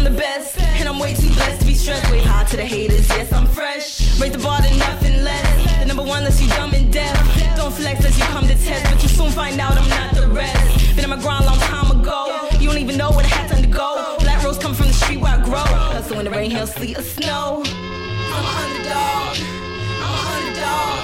the best, and I'm way too blessed to be stressed. Way high to the haters, yes, I'm fresh. Raise the bar to nothing less. The number one unless you dumb and deaf. Don't flex as you come to test, but you soon find out I'm not the rest. Been on my grind long time ago. You don't even know what I had to undergo. Black rose come from the street where I grow. Hustle in the rain, hail, sleet, or snow. I'm an underdog. I'm an underdog.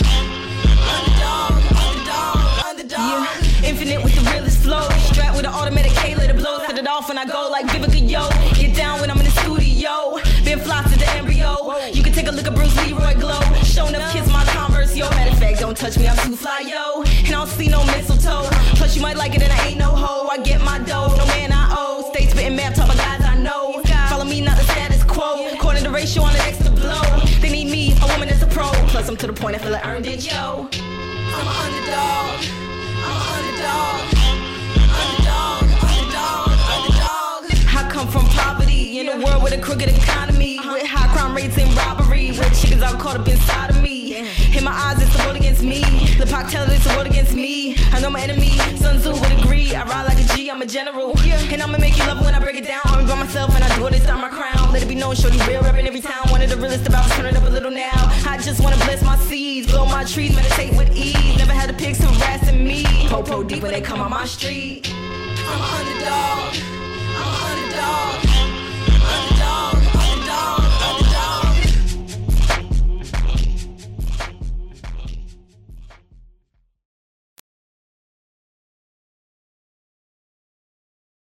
Yeah. Infinite with the realest flow. Strapped with an automatic Kayla to blow. Set it off when I go like Vivica, yo. Get down when I'm in the studio. Been fly to the embryo. You can take a look at Bruce Leroy glow. Showing up kids my Converse, yo. Matter of fact, don't touch me, I'm too fly, yo. And I don't see no mistletoe. Plus you might like it and I ain't no hoe. I get my dough, no man I owe. Stay spitting map, talk about guys I know. Follow me, not the status quo. According to ratio on the next to blow. They need me, a woman that's a pro. Plus I'm to the point I feel I earned it, yo. I'm an underdog. I'm an underdog. I come from poverty in a world with a crooked economy, with high crime rates and robbery, with chickens all caught up inside of me. In my eyes, it's the world against me. The Pac tell it, it's the world against me. I know my enemy, Sun Tzu would agree. I ride like a G, I'm a general. And I'ma make you love it when I break it down. I'm by myself and I do it, it's on my crown. Let it be known, shorty real rap in every town. One of the realest about turn it up a little now. I just wanna bless my seeds, blow my trees, meditate with ease. Never had to pick some rats in me. Po deep when they come on my street. I'm an underdog.